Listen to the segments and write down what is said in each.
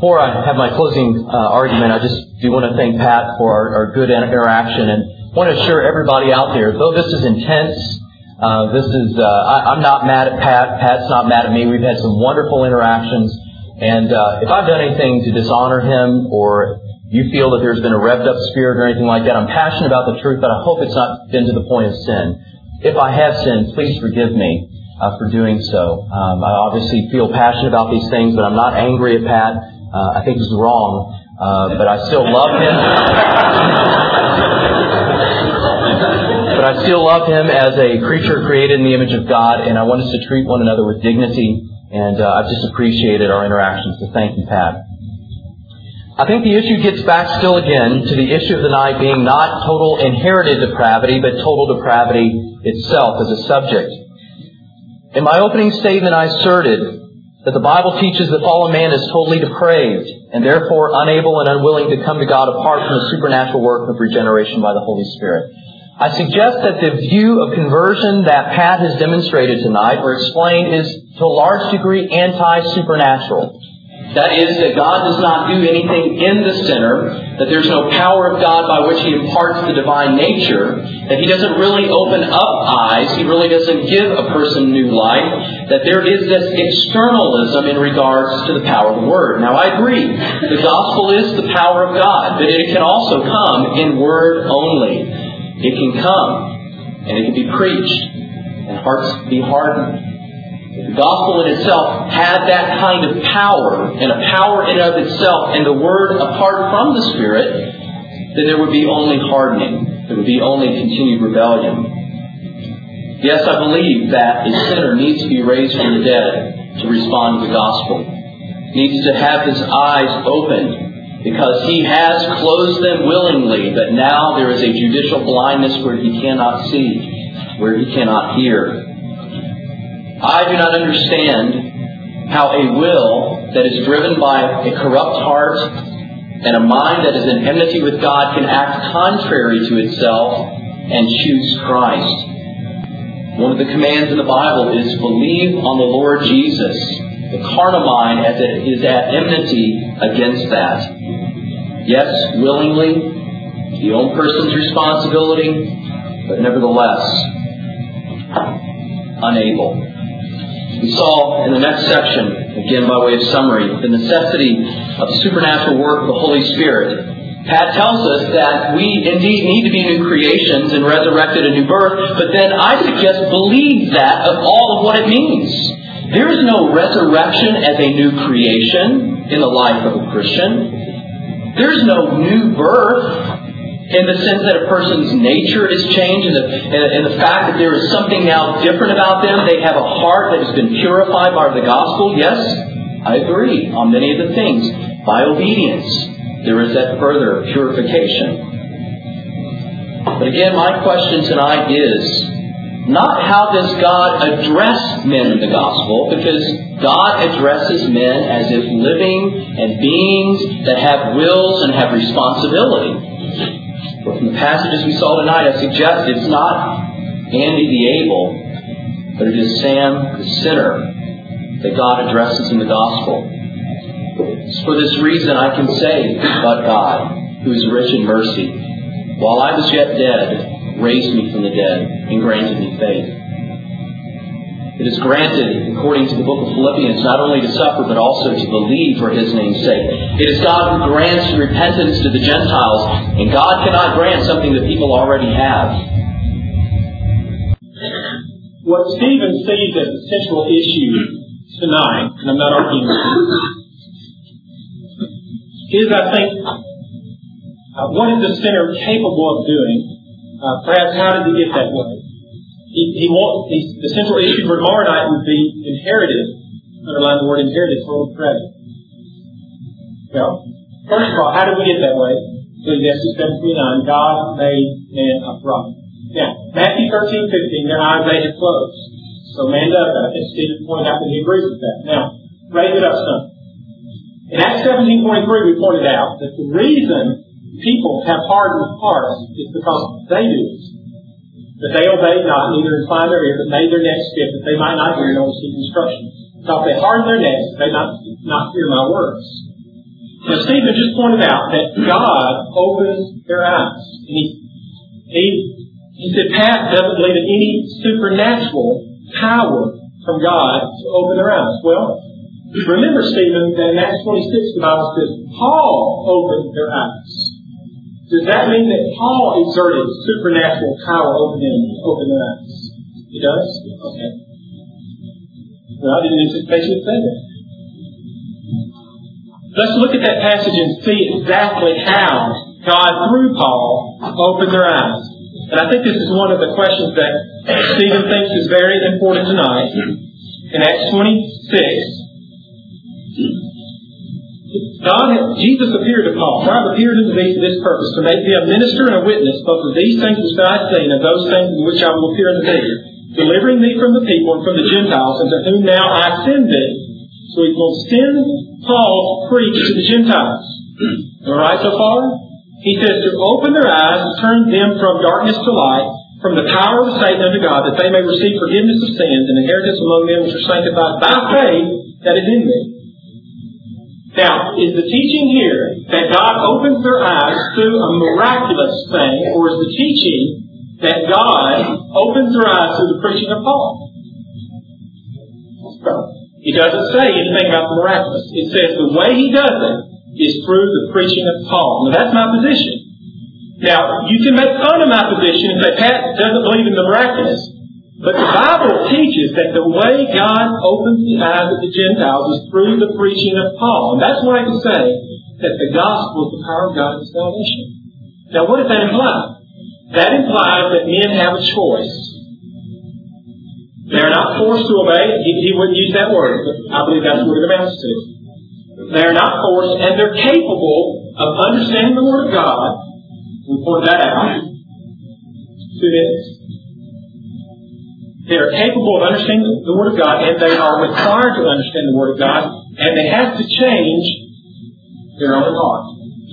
Before I have my closing argument, I just do want to thank Pat for our good interaction, and want to assure everybody out there, though this is intense, I'm not mad at Pat. Pat's not mad at me. We've had some wonderful interactions, and if I've done anything to dishonor him, or you feel that there's been a revved up spirit or anything like that, I'm passionate about the truth, but I hope it's not been to the point of sin. If I have sinned, please forgive me for doing so. I obviously feel passionate about these things, but I'm not angry at Pat. I think he's wrong, but I still love him. But I still love him as a creature created in the image of God, and I want us to treat one another with dignity, and I've just appreciated our interactions, so thank you, Pat. I think the issue gets back still again to the issue of the night being not total inherited depravity, but total depravity itself as a subject. In my opening statement, I asserted that the Bible teaches that fallen man is totally depraved and therefore unable and unwilling to come to God apart from the supernatural work of regeneration by the Holy Spirit. I suggest that the view of conversion that Pat has demonstrated tonight or explained is to a large degree anti-supernatural. That is, that God does not do anything in the sinner, that there's no power of God by which He imparts the divine nature, that He doesn't really open up eyes, He really doesn't give a person new life, that there is this externalism in regards to the power of the Word. Now, I agree, the gospel is the power of God, but it can also come in word only. It can come, and it can be preached, and hearts be hardened. If the gospel in itself had that kind of power, and a power in and of itself, and the Word apart from the Spirit, then there would be only hardening. There would be only continued rebellion. Yes, I believe that a sinner needs to be raised from the dead to respond to the gospel. Needs to have his eyes opened, because he has closed them willingly, but now there is a judicial blindness where he cannot see, where he cannot hear. I do not understand how a will that is driven by a corrupt heart and a mind that is in enmity with God can act contrary to itself and choose Christ. One of the commands in the Bible is believe on the Lord Jesus. The carnal mind as it is at enmity against that. Yes, willingly, the own person's responsibility, but nevertheless, unable. We saw in the next section, again by way of summary, the necessity of the supernatural work of the Holy Spirit. Pat tells us that we indeed need to be new creations and resurrected a new birth, but then I suggest believe that of all of what it means. There is no resurrection as a new creation in the life of a Christian. There's no new birth in the sense that a person's nature is changed and the fact that there is something now different about them. They have a heart that has been purified by the gospel. Yes, I agree on many of the things. By obedience, there is that further purification. But again, my question tonight is not how does God address men in the gospel, because God addresses men as if living and beings that have wills and have responsibility. But from the passages we saw tonight, I suggest it's not Andy the able, but it is Sam the sinner that God addresses in the gospel. For this reason I can say, but God, who is rich in mercy, while I was yet dead, raised me from the dead and granted me faith. It is granted, according to the book of Philippians, not only to suffer, but also to believe for His name's sake. It is God who grants repentance to the Gentiles, and God cannot grant something that people already have. What Stephen sees as the central issue tonight, and I'm not arguing with you, is, I think, what is the sinner capable of doing? Perhaps how did he get that way? The central issue for tomorrow night would be inherited. Underline the word inherited, total credit. Well, first of all, how did we get that way? Ecclesiastes 7:29, God made man upright. Now, Matthew 13:15, their eyes they had closed. So man does that. I think Stephen pointed out that he agrees with that. Now, raise it up some. In Acts 17:23, we pointed out that the reason people have hardened hearts is because they do it. That they obeyed not, neither inclined their ear, but made their necks stiff, that they might not hear nor receive instruction. So if they harden their necks, they not hear my words. Now, Stephen just pointed out that God opens their eyes. And he said Pat doesn't believe in any supernatural power from God to open their eyes. Well, remember, Stephen, that in Acts 26, the Bible says Paul opened their eyes. Does that mean that Paul exerted supernatural power over them to open their eyes? He does? Okay. Well, I didn't anticipate you to say that. Let's look at that passage and see exactly how God, through Paul, opened their eyes. And I think this is one of the questions that Stephen thinks is very important tonight. In Acts 26, Jesus appeared to Paul. God appeared unto thee for this purpose, to make thee a minister and a witness, both of these things which I say, and of those things in which I will appear unto thee, delivering thee from the people and from the Gentiles, unto whom now I send thee. So he will send Paul to preach to the Gentiles. All right so far? He says to open their eyes, to turn them from darkness to light, from the power of Satan unto God, that they may receive forgiveness of sins and inheritance among them which are sanctified by faith that is in me. Now, is the teaching here that God opens their eyes through a miraculous thing, or is the teaching that God opens their eyes through the preaching of Paul? He doesn't say anything about the miraculous. It says the way He does it is through the preaching of Paul. Now, that's my position. Now, you can make fun of my position and say, Pat doesn't believe in the miraculous. But the Bible teaches that the way God opens the eyes of the Gentiles is through the preaching of Paul. And that's why I can say that the gospel is the power of God for salvation. Now, what does that imply? That implies that men have a choice. They're not forced to obey. He wouldn't use that word, but I believe that's what it amounts to. They're not forced, and they're capable of understanding the Word of God. We point that out. 2 minutes. They are capable of understanding the Word of God, and they are required to understand the Word of God, and they have to change their own heart.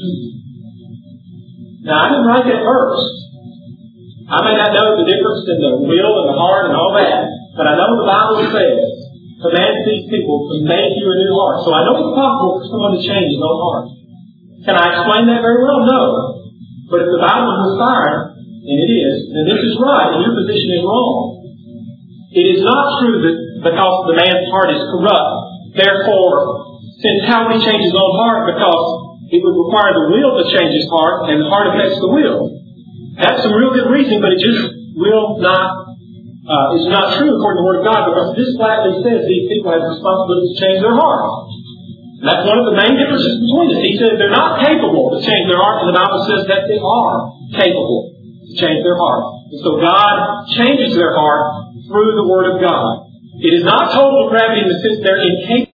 Now, I didn't write that verse. I may not know the difference in the will and the heart and all that, but I know the Bible says, command these people to make you a new heart. So I know it's possible for someone to change his own heart. Can I explain that very well? No. But if the Bible is inspired, and it is, then this is right, and your position is wrong. It is not true that because the man's heart is corrupt, therefore, since how he changes his own heart, because it would require the will to change his heart, and the heart affects the will. That's some real good reason, but it just will not, it's not true according to the Word of God, because this flatly says these people have the responsibility to change their heart. And that's one of the main differences between us. He says they're not capable to change their heart, and the Bible says that they are capable to change their heart. And so God changes their heart through the Word of God. It is not total depravity in the sense they're incapable